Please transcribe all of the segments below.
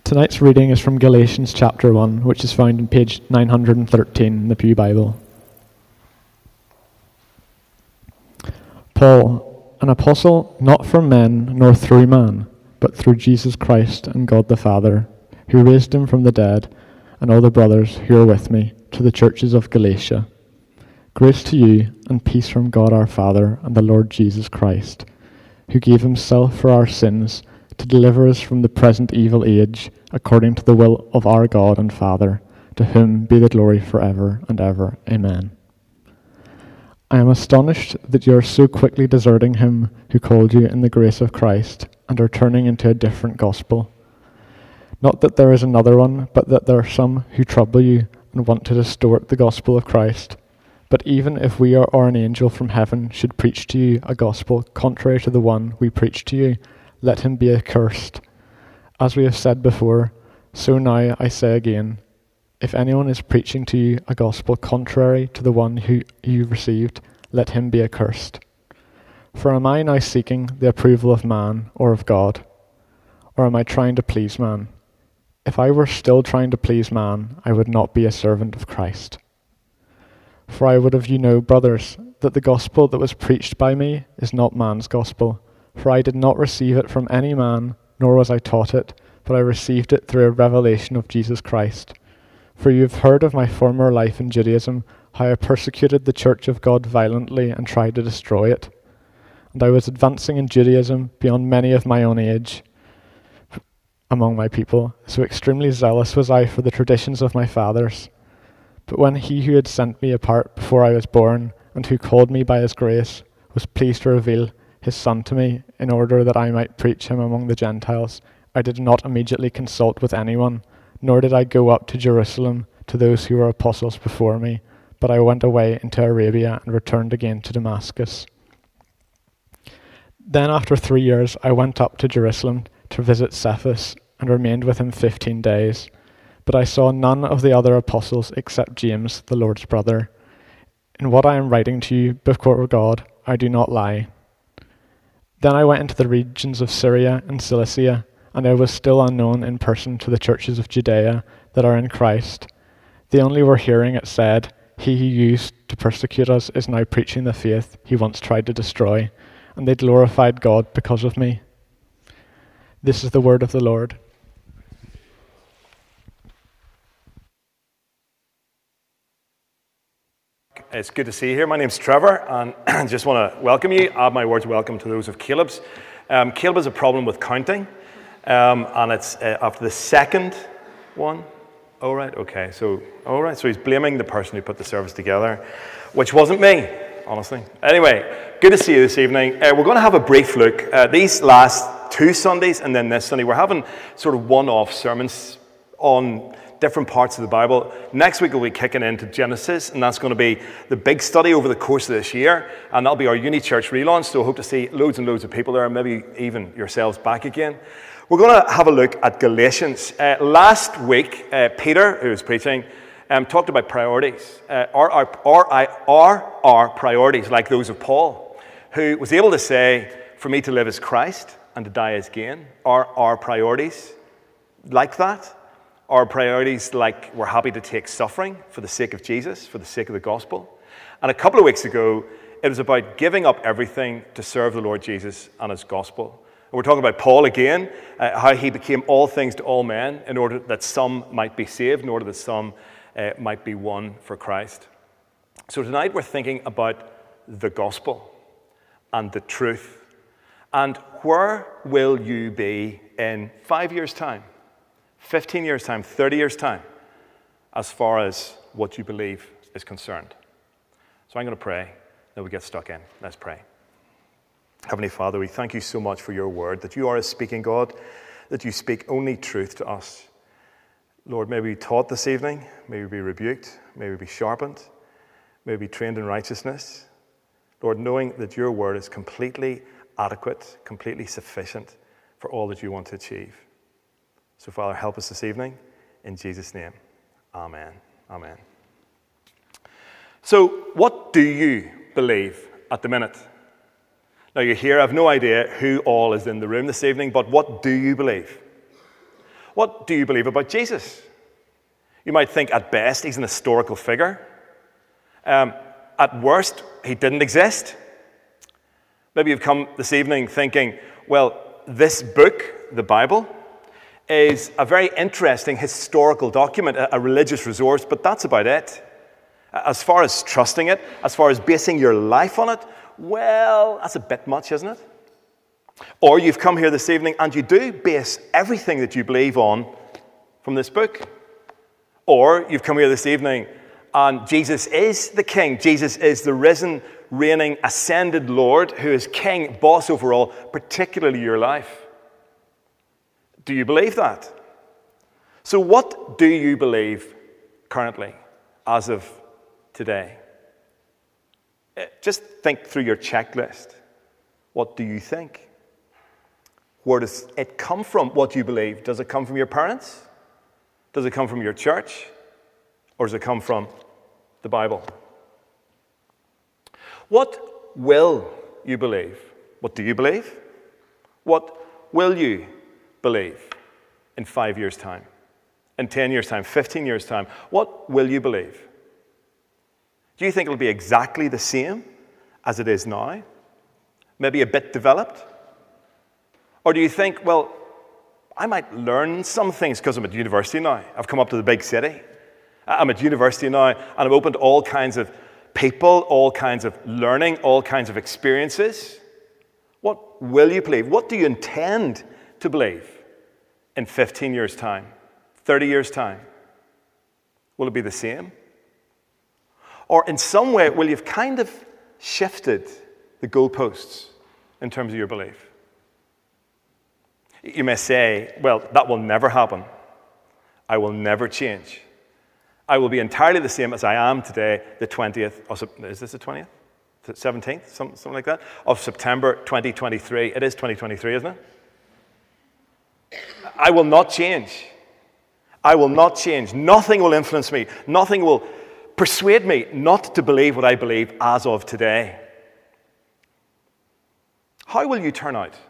Tonight's reading is from Galatians chapter 1, which is found on page 913 in the Pew Bible. Paul, an apostle, not from men nor through man, but through Jesus Christ and God the Father, who raised him from the dead, and all the brothers who are with me, to the churches of Galatia. Grace to you and peace from God our Father and the Lord Jesus Christ, who gave himself for our sins to deliver us from the present evil age, according to the will of our God and Father, to whom be the glory forever and ever. Amen. I am astonished that you are so quickly deserting him who called you in the grace of Christ, and are turning into a different gospel. Not that there is another one, but that there are some who trouble you and want to distort the gospel of Christ. But even if we or an angel from heaven should preach to you a gospel contrary to the one we preach to you, let him be accursed. As we have said before, so now I say again, if anyone is preaching to you a gospel contrary to the one who you received, let him be accursed. For am I now seeking the approval of man or of God? Or am I trying to please man? If I were still trying to please man, I would not be a servant of Christ. For I would have you know, brothers, that the gospel that was preached by me is not man's gospel. For I did not receive it from any man, nor was I taught it, but I received it through a revelation of Jesus Christ. For you have heard of my former life in Judaism, how I persecuted the church of God violently and tried to destroy it. And I was advancing in Judaism beyond many of my own age among my people, so extremely zealous was I for the traditions of my fathers. But when he who had sent me apart before I was born, and who called me by his grace, was pleased to reveal his Son to me, in order that I might preach him among the Gentiles, I did not immediately consult with anyone, nor did I go up to Jerusalem to those who were apostles before me, but I went away into Arabia and returned again to Damascus. Then after 3 years I went up to Jerusalem to visit Cephas, and remained with him 15 days. But I saw none of the other apostles except James, the Lord's brother. In what I am writing to you before God, I do not lie. Then I went into the regions of Syria and Cilicia, and I was still unknown in person to the churches of Judea that are in Christ. They only were hearing it said, he who used to persecute us is now preaching the faith he once tried to destroy, and they glorified God because of me. This is the word of the Lord. It's good to see you here. My name's Trevor, and I just want to welcome you. Add my words of welcome to those of Caleb's. Caleb has a problem with counting, and it's after the second one. All right, okay. So he's blaming the person who put the service together, which wasn't me, honestly. Anyway, good to see you this evening. We're going to have a brief look at these last 2 Sundays, and then this Sunday. We're having sort of one-off sermons on different parts of the Bible. Next week we'll be kicking into Genesis, and that's going to be the big study over the course of this year, and that'll be our Uni Church relaunch, so I hope to see loads and loads of people there, maybe even yourselves back again. We're going to have a look at Galatians. Last week, Peter, who was preaching, talked about priorities. Are our priorities like those of Paul, who was able to say, for me to live is Christ and to die is gain? Are our priorities like that? Our priorities like we're happy to take suffering for the sake of Jesus, for the sake of the gospel? And a couple of weeks ago, it was about giving up everything to serve the Lord Jesus and his gospel. And we're talking about Paul again, how he became all things to all men in order that some might be saved, in order that some might be won for Christ. So tonight we're thinking about the gospel and the truth. And where will you be in 5 years' time? 15 years' time, 30 years' time, as far as what you believe is concerned. So I'm going to pray, then we get stuck in. Let's pray. Heavenly Father, we thank you so much for your word, that you are a speaking God, that you speak only truth to us. Lord, may we be taught this evening, may we be rebuked, may we be sharpened, may we be trained in righteousness. Lord, knowing that your word is completely adequate, completely sufficient for all that you want to achieve. So, Father, help us this evening. In Jesus' name, amen. Amen. So, what do you believe at the minute? Now, you're here. I have no idea who all is in the room this evening, but what do you believe? What do you believe about Jesus? You might think at best he's an historical figure. At worst, he didn't exist. Maybe you've come this evening thinking, well, this book, the Bible, is a very interesting historical document, a religious resource, but that's about it. As far as trusting it, as far as basing your life on it, well, that's a bit much, isn't it? Or you've come here this evening and you do base everything that you believe on from this book. Or you've come here this evening and Jesus is the King. Jesus is the risen, reigning, ascended Lord who is King, boss over all, particularly your life. Do you believe that? So what do you believe currently, as of today? Just think through your checklist. What do you think? Where does it come from, what you believe? Does it come from your parents? Does it come from your church? Or does it come from the Bible? What will you believe? What do you believe? What will you believe in 5 years' time? In 10 years' time? 15 years' time? What will you believe? Do you think it'll be exactly the same as it is now? Maybe a bit developed? Or do you think, well, I might learn some things because I'm at university now. I've come up to the big city. I'm at university now, and I'm open to all kinds of people, all kinds of learning, all kinds of experiences. What will you believe? What do you intend to believe in 15 years' time, 30 years' time? Will it be the same? Or in some way, will you have kind of shifted the goalposts in terms of your belief? You may say, well, that will never happen. I will never change. I will be entirely the same as I am today, the 20th, is this the 20th? The 17th? Something like that? Of September 2023. It is 2023, isn't it? I will not change. I will not change. Nothing will influence me. Nothing will persuade me not to believe what I believe as of today. How will you turn out?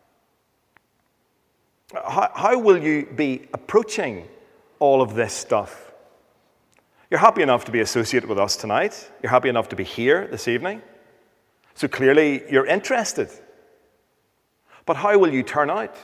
How will you be approaching all of this stuff? You're happy enough to be associated with us tonight. You're happy enough to be here this evening. So clearly you're interested. But how will you turn out?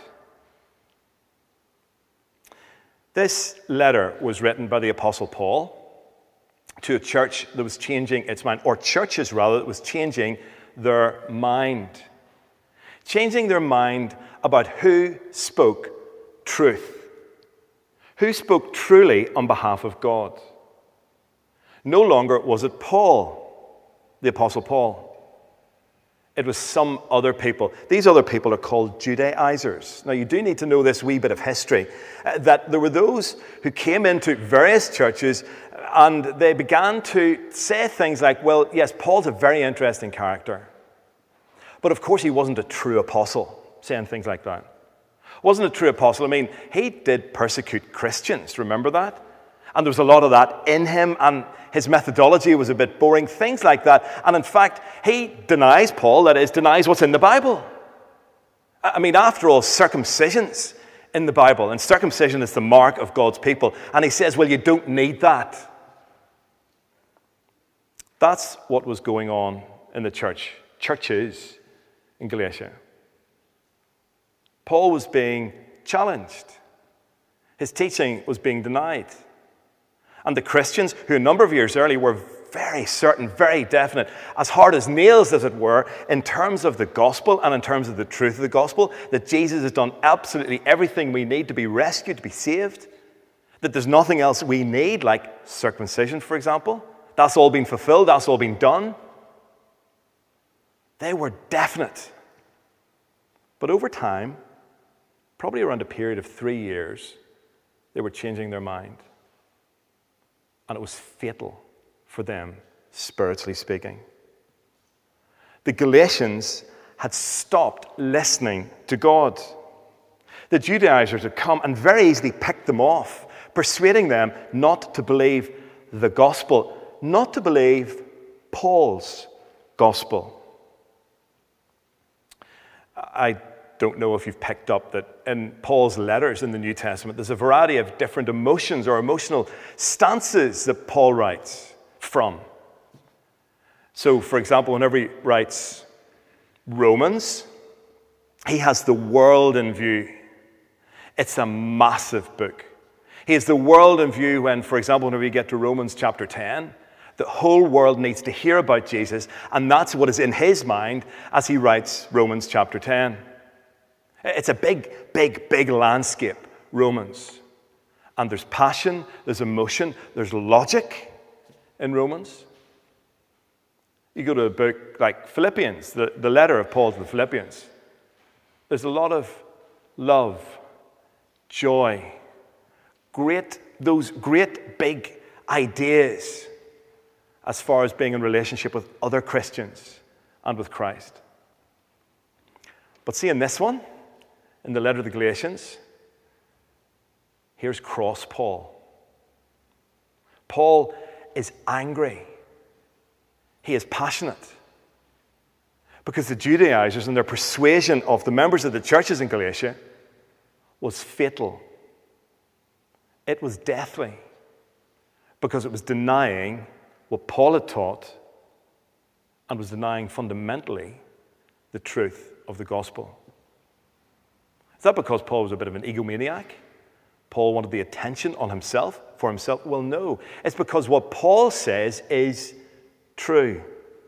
This letter was written by the Apostle Paul to a church that was changing its mind, or churches rather, that was changing their mind. Changing their mind about who spoke truth. Who spoke truly on behalf of God. No longer was it Paul, the Apostle Paul. It was some other people. These other people are called Judaizers. Now, you do need to know this wee bit of history, that there were those who came into various churches and they began to say things like, well, yes, Paul's a very interesting character. But of course, he wasn't a true apostle, saying things like that. Wasn't a true apostle. I mean, he did persecute Christians. Remember that? And there was a lot of that in him, and his methodology was a bit boring, things like that. And in fact, he denies, Paul, that is, denies what's in the Bible. I mean, after all, circumcision's in the Bible, and circumcision is the mark of God's people. And he says, well, you don't need that. That's what was going on in the churches in Galatia. Paul was being challenged. His teaching was being denied. And the Christians, who a number of years earlier were very certain, very definite, as hard as nails, as it were, in terms of the gospel and in terms of the truth of the gospel, that Jesus has done absolutely everything we need to be rescued, to be saved, that there's nothing else we need, like circumcision, for example. That's all been fulfilled, that's all been done. They were definite. But over time, probably around a period of 3 years, they were changing their mind. And it was fatal for them, spiritually speaking. The Galatians had stopped listening to God. The Judaizers had come and very easily picked them off, persuading them not to believe the gospel, not to believe Paul's gospel. I don't know if you've picked up that in Paul's letters in the New Testament, there's a variety of different emotions or emotional stances that Paul writes from. So, for example, whenever he writes Romans, he has the world in view. It's a massive book. He has the world in view when, for example, whenever you get to Romans chapter 10, the whole world needs to hear about Jesus, and that's what is in his mind as he writes Romans chapter 10. It's a big, big, big landscape, Romans. And there's passion, there's emotion, there's logic in Romans. You go to a book like Philippians, the letter of Paul to the Philippians. There's a lot of love, joy, those great big ideas as far as being in relationship with other Christians and with Christ. But see, in this one, in the letter to the Galatians, here's cross Paul. Paul is angry. He is passionate. Because the Judaizers and their persuasion of the members of the churches in Galatia was fatal. It was deathly. Because it was denying what Paul had taught and was denying fundamentally the truth of the gospel. Is that because Paul was a bit of an egomaniac? Paul wanted the attention on himself, for himself? Well, no. It's because what Paul says is true.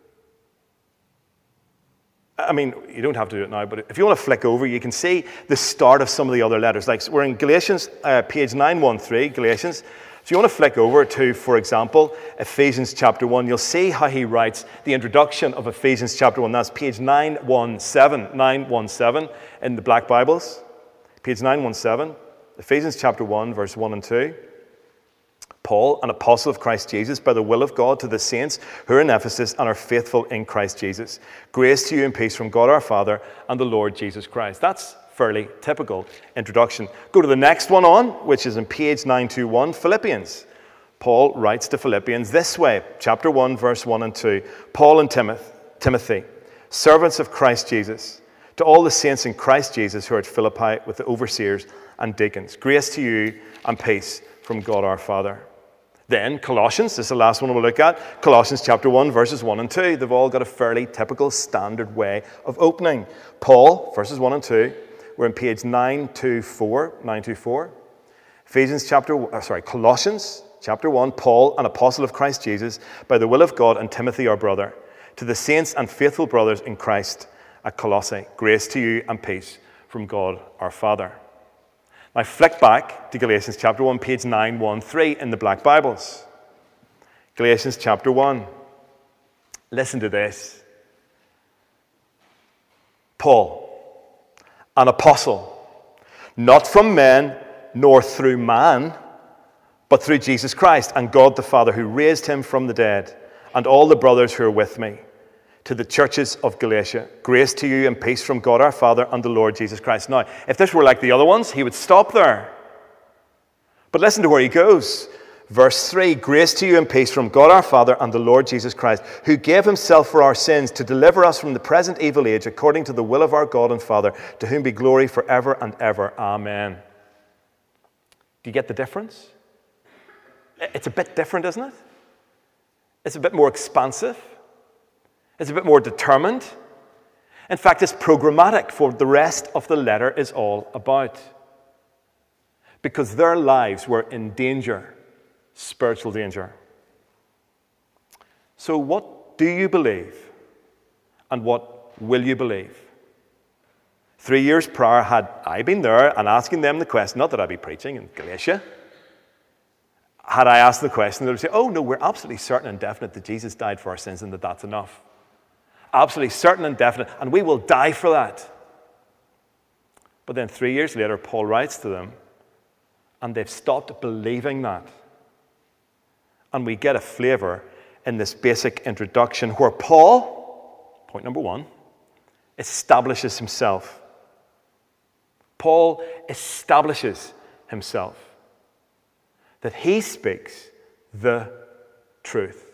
I mean, you don't have to do it now, but if you want to flick over, you can see the start of some of the other letters. Like we're in Galatians, page 913, Galatians. So you want to flick over to, for example, Ephesians chapter 1. You'll see how he writes the introduction of Ephesians chapter 1. That's page 917 in the Black Bibles. Page 917, Ephesians chapter 1, verse 1 and 2. Paul, an apostle of Christ Jesus, by the will of God, to the saints who are in Ephesus and are faithful in Christ Jesus. Grace to you and peace from God our Father and the Lord Jesus Christ. That's fairly typical introduction. Go to the next one on, which is in page 921, Philippians. Paul writes to Philippians this way, chapter 1, verse 1 and 2. Paul and Timothy, servants of Christ Jesus, to all the saints in Christ Jesus who are at Philippi with the overseers and deacons. Grace to you and peace from God our Father. Then Colossians, this is the last one we'll look at. Colossians chapter 1, verses 1 and 2. They've all got a fairly typical standard way of opening. Paul, verses 1 and 2. We're in page 924. Colossians chapter 1. Paul, an apostle of Christ Jesus, by the will of God, and Timothy our brother, to the saints and faithful brothers in Christ at Colossae. Grace to you and peace from God our Father. Now flick back to Galatians chapter 1, page 913 in the Black Bibles. Galatians chapter 1. Listen to this. Paul, an apostle, not from men nor through man, but through Jesus Christ and God the Father who raised him from the dead, and all the brothers who are with me, to the churches of Galatia. Grace to you and peace from God our Father and the Lord Jesus Christ. Now, if this were like the other ones, he would stop there. But listen to where he goes. Verse 3, grace to you and peace from God our Father and the Lord Jesus Christ, who gave himself for our sins to deliver us from the present evil age, according to the will of our God and Father, to whom be glory forever and ever. Amen. Do you get the difference? It's a bit different, isn't it? It's a bit more expansive. It's a bit more determined. In fact, it's programmatic for the rest of the letter is all about. Because their lives were in danger, spiritual danger. So what do you believe? And what will you believe? 3 years prior, had I been there and asking them the question, not that I'd be preaching in Galatia, had I asked the question, they would say, oh no, we're absolutely certain and definite that Jesus died for our sins and that that's enough. Absolutely certain and definite, and we will die for that. But then 3 years later, Paul writes to them, and they've stopped believing that. And we get a flavor in this basic introduction where Paul, point number one, establishes himself. Paul establishes himself. That he speaks the truth.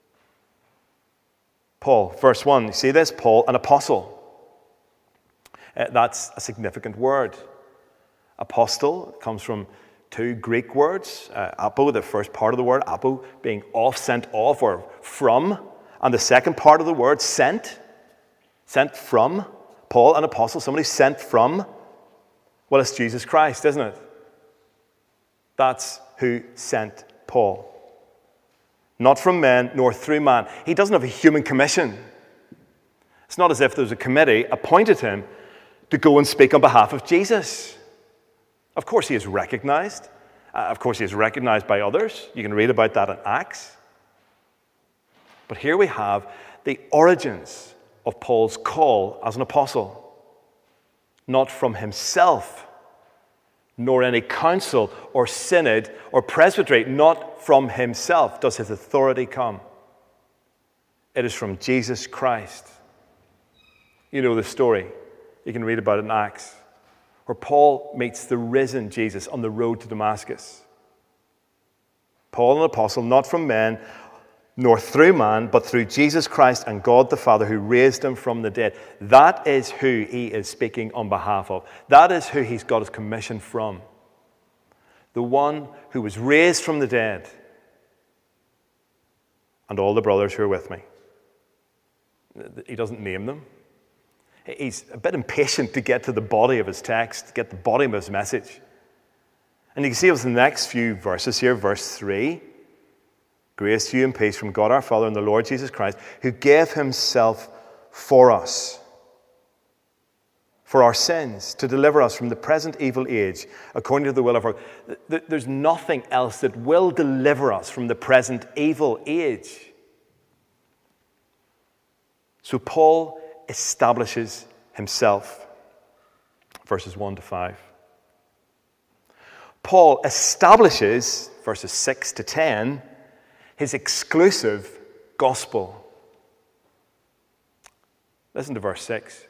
Paul, verse 1, you see this? Paul, an apostle. That's a significant word. Apostle comes from two Greek words. Apo, the first part of the word, apo, being off, sent off, or from. And the second part of the word, sent from. Paul, an apostle, somebody sent from. Well, it's Jesus Christ, isn't it? That's who sent Paul. Not from men, nor through man. He doesn't have a human commission. It's not as if there was a committee appointed him to go and speak on behalf of Jesus. Of course he is recognized. Of course he is recognized by others. You can read about that in Acts. But here we have the origins of Paul's call as an apostle. Not from himself, nor any council or synod or presbytery. Not from himself does his authority come. It is from Jesus Christ. You know the story. You can read about it in Acts, where Paul meets the risen Jesus on the road to Damascus. Paul, an apostle, not from men, nor through man, but through Jesus Christ and God the Father, who raised him from the dead. That is who he is speaking on behalf of. That is who he's got his commission from. The one who was raised from the dead. And all the brothers who are with me. He doesn't name them. He's a bit impatient to get to the body of his text, to get the body of his message. And you can see it was the next few verses here, verse 3. Grace to you and peace from God our Father and the Lord Jesus Christ, who gave himself for us, for our sins, to deliver us from the present evil age, according to the will of our... There's nothing else that will deliver us from the present evil age. So Paul establishes himself. Verses 1 to 5. Paul establishes, verses 6 to 10, his exclusive gospel. Listen to verse 6.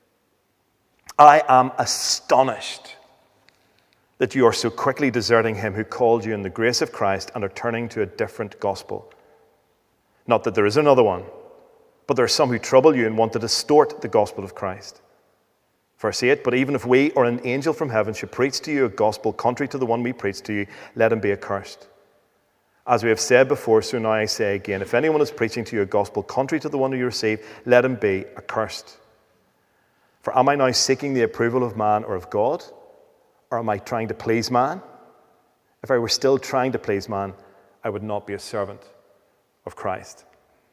I am astonished that you are so quickly deserting him who called you in the grace of Christ and are turning to a different gospel. Not that there is another one, but there are some who trouble you and want to distort the gospel of Christ. Verse 8, but even if we or an angel from heaven should preach to you a gospel contrary to the one we preach to you, let him be accursed. As we have said before, so now I say again, if anyone is preaching to you a gospel contrary to the one you received, let him be accursed. For am I now seeking the approval of man or of God? Or am I trying to please man? If I were still trying to please man, I would not be a servant of Christ.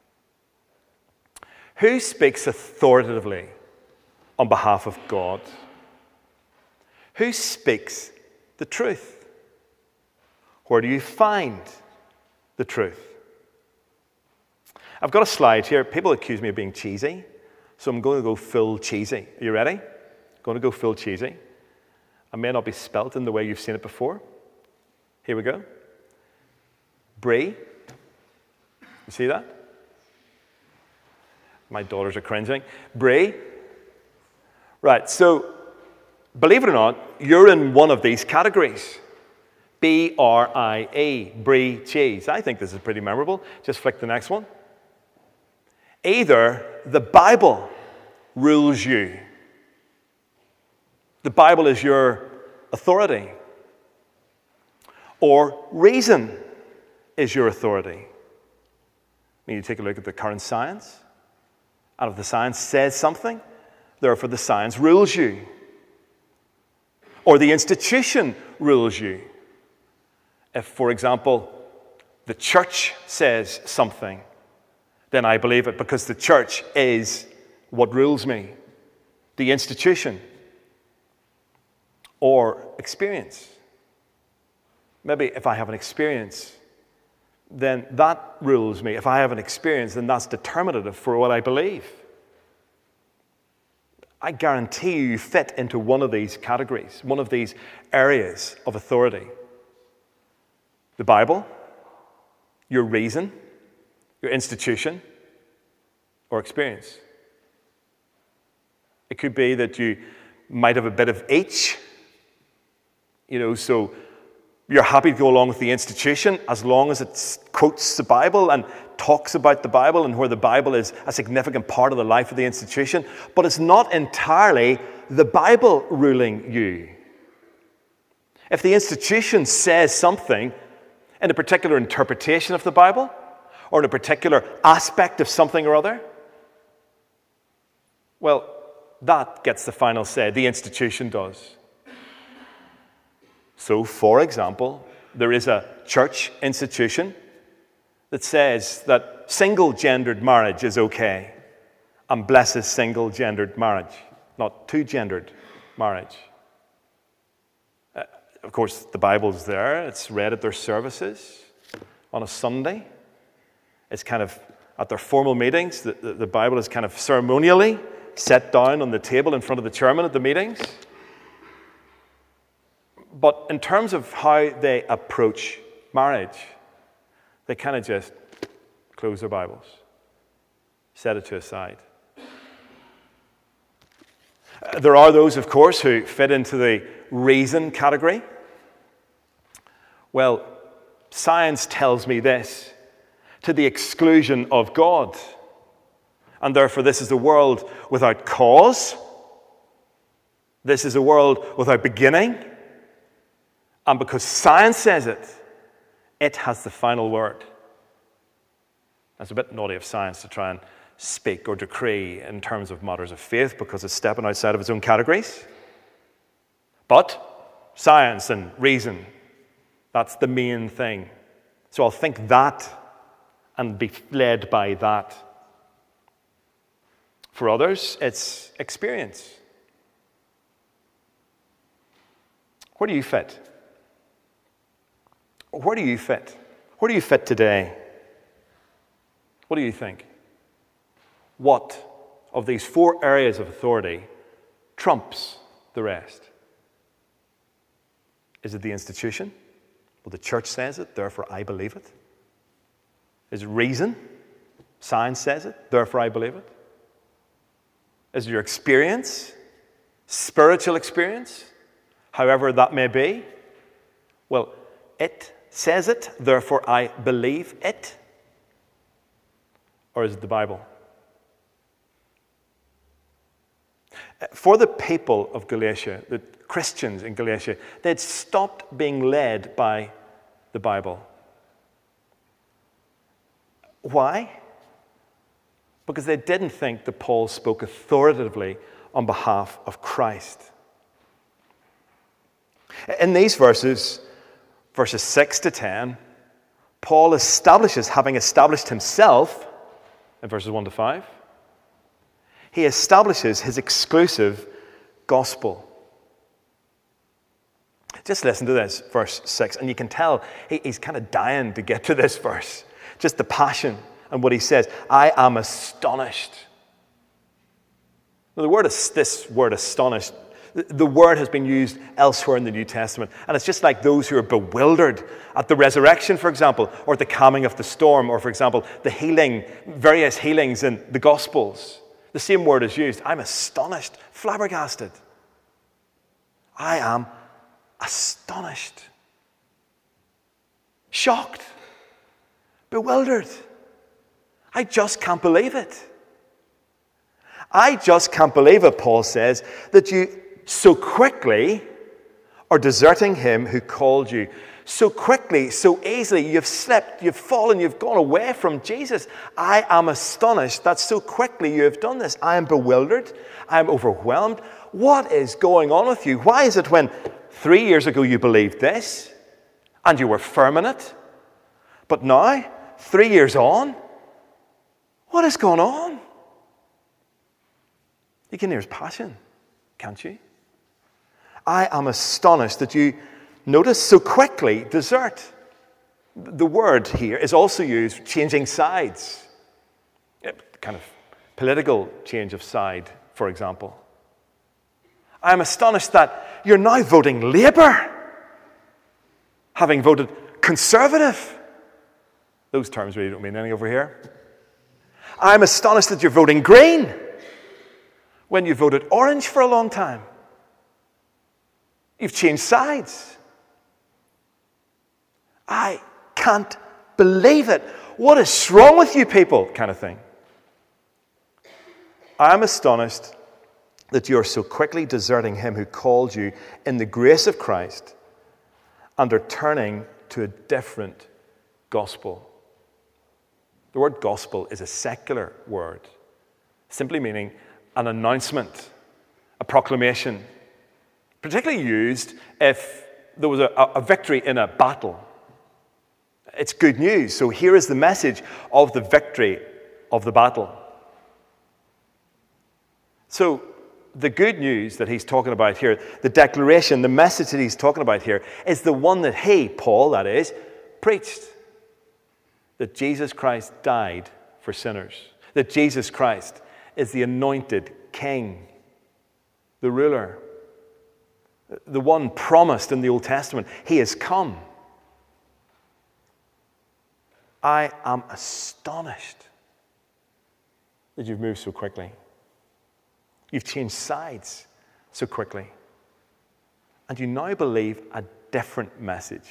Who speaks authoritatively on behalf of God? Who speaks the truth? Where do you find the truth? I've got a slide here. People accuse me of being cheesy, so I'm going to go full cheesy. Are you ready? I'm going to go full cheesy. I may not be spelt in the way you've seen it before. Here we go. Brie. You see that? My daughters are cringing. Brie. Right, so believe it or not, you're in one of these categories. B-R-I-E, brie cheese. I think this is pretty memorable. Just flick the next one. Either the Bible rules you. The Bible is your authority. Or reason is your authority. When you take a look at the current science, and if the science says something, therefore the science rules you. Or the institution rules you. If, for example, the church says something, then I believe it because the church is what rules me. The institution. Or experience. Maybe if I have an experience, then that rules me. If I have an experience, then that's determinative for what I believe. I guarantee you fit into one of these categories, one of these areas of authority. The Bible, your reason, your institution, or experience. It could be that you might have a bit of each, so you're happy to go along with the institution as long as it quotes the Bible and talks about the Bible and where the Bible is a significant part of the life of the institution, but it's not entirely the Bible ruling you. If the institution says something in a particular interpretation of the Bible, or in a particular aspect of something or other, well, that gets the final say. The institution does. So, for example, there is a church institution that says that single-gendered marriage is okay and blesses single-gendered marriage, not two-gendered marriage. Of course, the Bible's there. It's read at their services on a Sunday. It's kind of, at their formal meetings, the Bible is kind of ceremonially set down on the table in front of the chairman at the meetings. But in terms of how they approach marriage, they kind of just close their Bibles, set it to a side. There are those, of course, who fit into the reason category. Well, science tells me this, to the exclusion of God. And therefore, this is a world without cause. This is a world without beginning. And because science says it, it has the final word. It's a bit naughty of science to try and speak or decree in terms of matters of faith because it's stepping outside of its own categories. But science and reason, that's the main thing. So I'll think that and be led by that. For others, it's experience. Where do you fit? Where do you fit? Where do you fit today? What do you think? What of these four areas of authority trumps the rest? Is it the institution? Well, the church says it, therefore I believe it. Is it reason? Science says it, therefore I believe it. Is it your experience? Spiritual experience? However that may be? Well, it says it, therefore I believe it. Or is it the Bible? For the people of Galatia, the Christians in Galatia, they'd stopped being led by the Bible. Why? Because they didn't think that Paul spoke authoritatively on behalf of Christ. In these verses 6 to 10, Paul establishes, having established himself, in verses 1 to 5, he establishes his exclusive gospel. Just listen to this, verse 6, and you can tell he's kind of dying to get to this verse. Just the passion and what he says. I am astonished. Now, this word astonished, the word has been used elsewhere in the New Testament, and it's just like those who are bewildered at the resurrection, for example, or the calming of the storm, or, for example, the various healings in the Gospels. The same word is used. I'm astonished, flabbergasted. I am astonished, shocked, bewildered. I just can't believe it. I just can't believe it, Paul says, that you so quickly are deserting him who called you. So quickly, so easily, you've slipped, you've fallen, you've gone away from Jesus. I am astonished that so quickly you have done this. I am bewildered. I am overwhelmed. What is going on with you? Why is it when 3 years ago you believed this and you were firm in it, but now, 3 years on, what is going on? You can hear his passion, can't you? I am astonished that you, notice, so quickly desert. The word here is also used changing sides. Kind of political change of side, for example. I am astonished that you're now voting Labour, having voted Conservative. Those terms really don't mean anything over here. I am astonished that you're voting Green when you voted Orange for a long time. You've changed sides. I can't believe it. what is wrong with you people kind of thing. I am astonished that you are so quickly deserting him who called you in the grace of Christ and are turning to a different gospel. The word gospel is a secular word, simply meaning an announcement, a proclamation, particularly used if there was a victory in a battle. It's good news. So here is the message of the victory of the battle. So the good news that he's talking about here, the declaration, the message that he's talking about here, is the one that he, Paul, that is, preached. That Jesus Christ died for sinners. That Jesus Christ is the anointed king, the ruler, the one promised in the Old Testament. He has come. I am astonished that you've moved so quickly. You've changed sides so quickly. And you now believe a different message.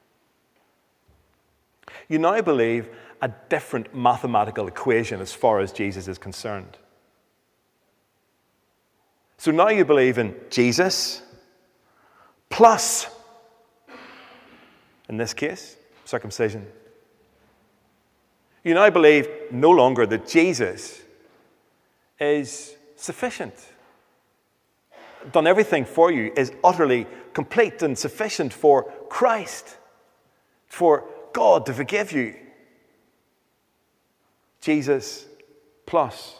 You now believe a different mathematical equation as far as Jesus is concerned. So now you believe in Jesus plus, in this case, circumcision. You now believe no longer that Jesus is sufficient, done everything for you, is utterly complete and sufficient for Christ, for God to forgive you. Jesus plus.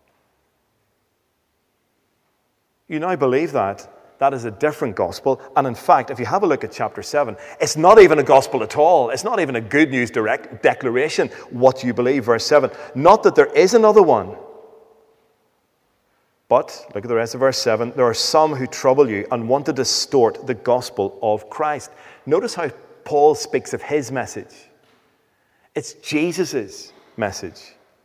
You now believe that. That is a different gospel. And in fact, if you have a look at chapter 7, it's not even a gospel at all. It's not even a good news direct declaration, what you believe, verse 7. Not that there is another one. But, look at the rest of verse 7, there are some who trouble you and want to distort the gospel of Christ. Notice how Paul speaks of his message. It's Jesus' message.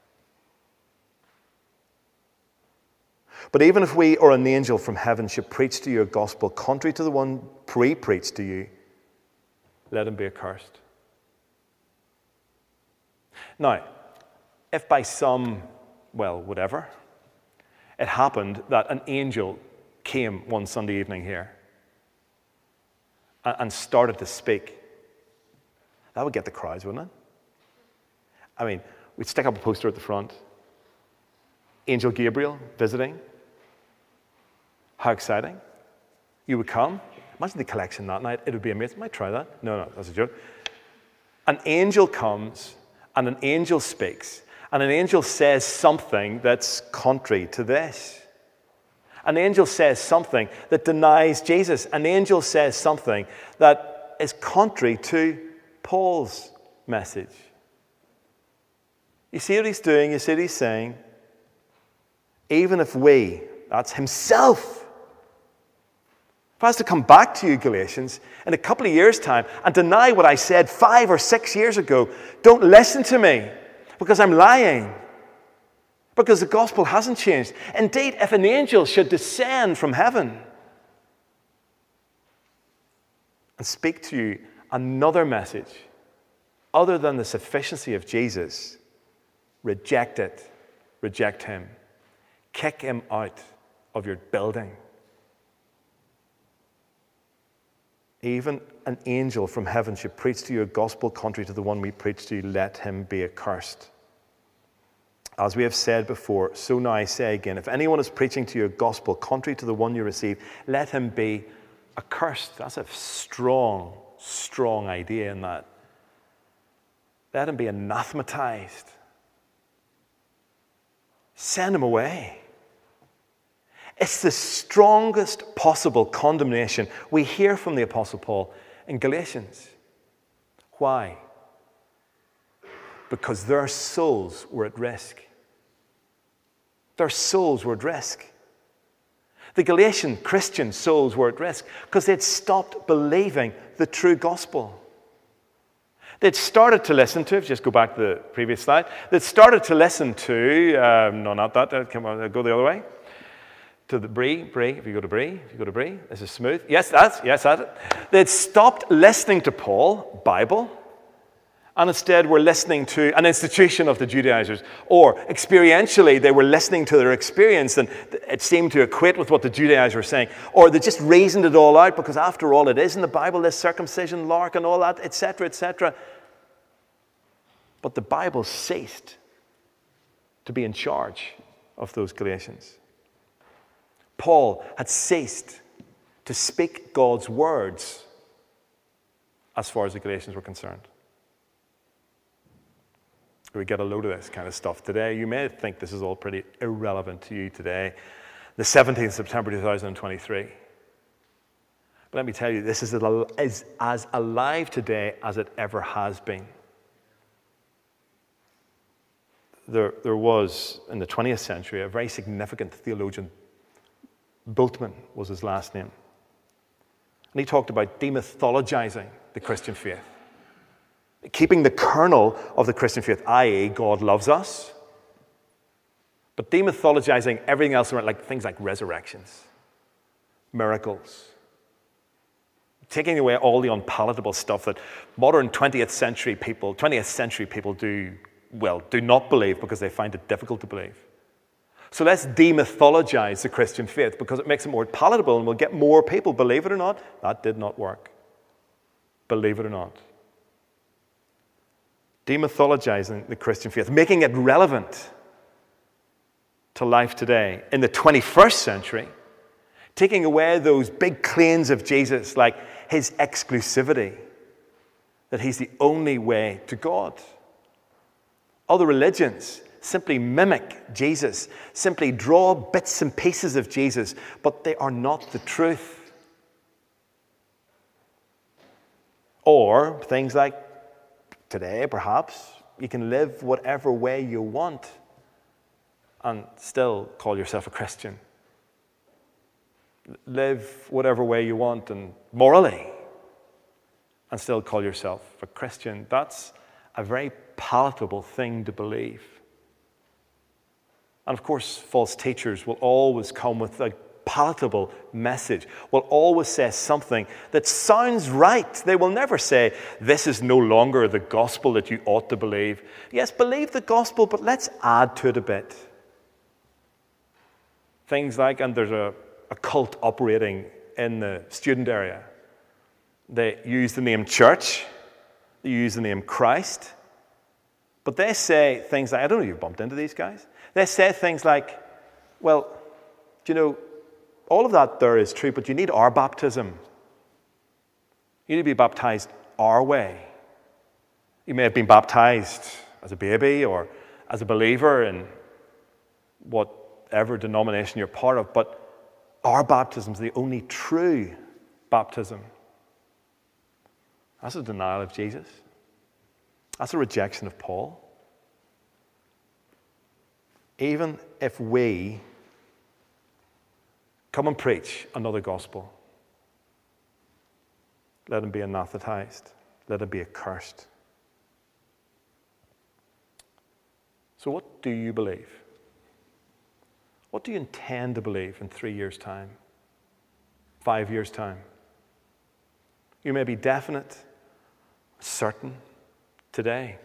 But even if we or an angel from heaven should preach to you a gospel contrary to the one pre-preached to you, let him be accursed. Now, if by some, whatever, it happened that an angel came one Sunday evening here and started to speak, that would get the crowds, wouldn't it? I mean, we'd stick up a poster at the front. Angel Gabriel visiting. How exciting. You would come. Imagine the collection that night. It would be amazing. Might try that. No, that's a joke. An angel comes and an angel speaks. And an angel says something that's contrary to this. An angel says something that denies Jesus. An angel says something that is contrary to Paul's message. You see what he's doing? You see what he's saying? Even if we, that's himself, if I was to come back to you, Galatians, in a couple of years' time and deny what I said 5 or 6 years ago, don't listen to me because I'm lying. Because the gospel hasn't changed. Indeed, if an angel should descend from heaven and speak to you another message other than the sufficiency of Jesus, reject it. Reject him. Kick him out of your building. Even an angel from heaven should preach to you a gospel contrary to the one we preach to you, let him be accursed. As we have said before, so now I say again, if anyone is preaching to you a gospel contrary to the one you receive, let him be accursed. That's a strong, strong idea in that. Let him be anathematized. Send him away. It's the strongest possible condemnation we hear from the Apostle Paul in Galatians. Why? Because their souls were at risk. Their souls were at risk. The Galatian Christian souls were at risk because they'd stopped believing the true gospel. They'd started to listen to, just go back to the previous slide, they'd started to listen to, no, not that, come on, go the other way. To the Bree, if you go to Bree, this is smooth. Yes, that's it. They'd stopped listening to Paul, Bible, And instead were listening to an institution of the Judaizers. Or experientially, they were listening to their experience and it seemed to equate with what the Judaizers were saying. Or they just reasoned it all out because after all it is in the Bible, this circumcision, lark and all that, etc., etc. But the Bible ceased to be in charge of those Galatians. Paul had ceased to speak God's words as far as the Galatians were concerned. We get a load of this kind of stuff today. You may think this is all pretty irrelevant to you today, the 17th of September 2023. But let me tell you, this is as alive today as it ever has been. There was, in the 20th century, a very significant theologian. Bultmann was his last name. And he talked about demythologizing the Christian faith. Keeping the kernel of the Christian faith, i.e. God loves us, but demythologizing everything else around, like things like resurrections, miracles, taking away all the unpalatable stuff that modern 20th century people do not believe because they find it difficult to believe. So let's demythologize the Christian faith because it makes it more palatable and we'll get more people. Believe it or not, that did not work. Believe it or not. Demythologizing the Christian faith, making it relevant to life today. In the 21st century, taking away those big claims of Jesus like his exclusivity, that he's the only way to God. Other religions simply mimic Jesus, simply draw bits and pieces of Jesus, but they are not the truth. Or things like today, perhaps, you can live whatever way you want and still call yourself a Christian. Live whatever way you want and morally and still call yourself a Christian. That's a very palatable thing to believe. And of course, false teachers will always come with a palatable message, will always say something that sounds right. They will never say, this is no longer the gospel that you ought to believe. Yes, believe the gospel, but let's add to it a bit. Things like, and there's a cult operating in the student area. They use the name church, they use the name Christ, but they say things like, I don't know if you've bumped into these guys. They say things like, well, do you know, all of that there is true, but you need our baptism. You need to be baptized our way. You may have been baptized as a baby or as a believer in whatever denomination you're part of, but our baptism is the only true baptism. That's a denial of Jesus. That's a rejection of Paul. Even if we come and preach another gospel, let him be anathematized. Let him be accursed. So what do you believe? What do you intend to believe in 3 years' time? 5 years' time? You may be definite, certain today.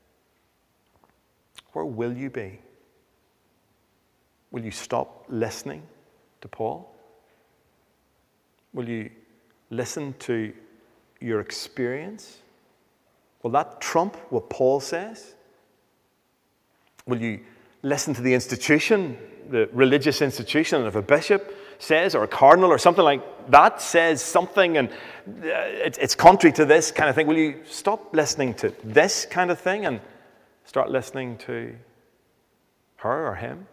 Where will you be? Will you stop listening to Paul? Will you listen to your experience? Will that trump what Paul says? Will you listen to the institution, the religious institution, and if a bishop says, or a cardinal or something like that says something and it's contrary to this kind of thing, will you stop listening to this kind of thing and start listening to her or him?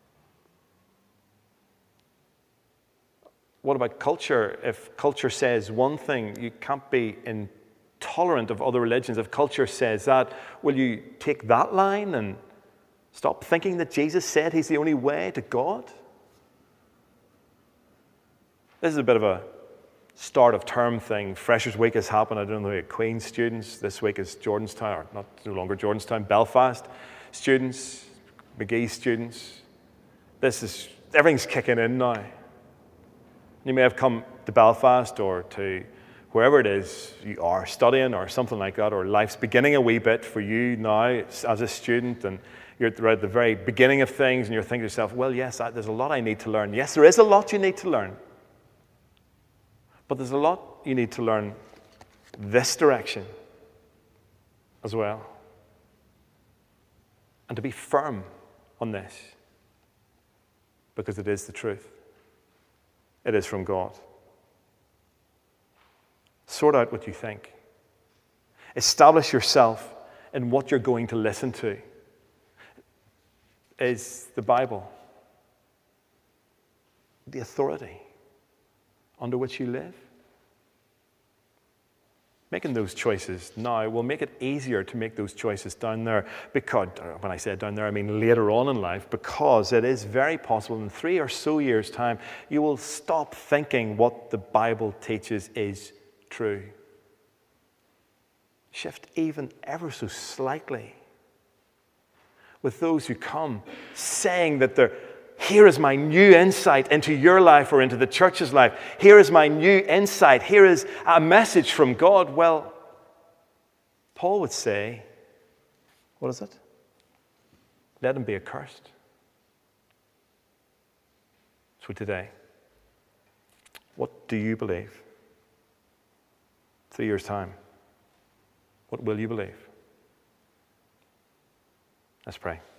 What about culture? If culture says one thing, you can't be intolerant of other religions. If culture says that, will you take that line and stop thinking that Jesus said he's the only way to God? This is a bit of a start of term thing. Freshers Week has happened. I don't know, Queen's students. This week is Jordanstown, or not no longer Jordanstown, Belfast students, McGee students. Everything's kicking in now. You may have come to Belfast or to wherever it is you are studying or something like that, or life's beginning a wee bit for you now as a student, and you're at the very beginning of things and you're thinking to yourself, well, yes, there's a lot I need to learn. Yes, there is a lot you need to learn. But there's a lot you need to learn this direction as well. And to be firm on this, because it is the truth. It is from God. Sort out what you think. Establish yourself in what you're going to listen to. Is the Bible the authority under which you live? Making those choices now will make it easier to make those choices down there, because, when I say down there, I mean later on in life, because it is very possible in 3 or so years' time, you will stop thinking what the Bible teaches is true. Shift even ever so slightly with those who come saying that here is my new insight into your life or into the church's life. Here is my new insight. Here is a message from God. Well, Paul would say, what is it? Let him be accursed. So today, what do you believe? 3 years' time, what will you believe? Let's pray.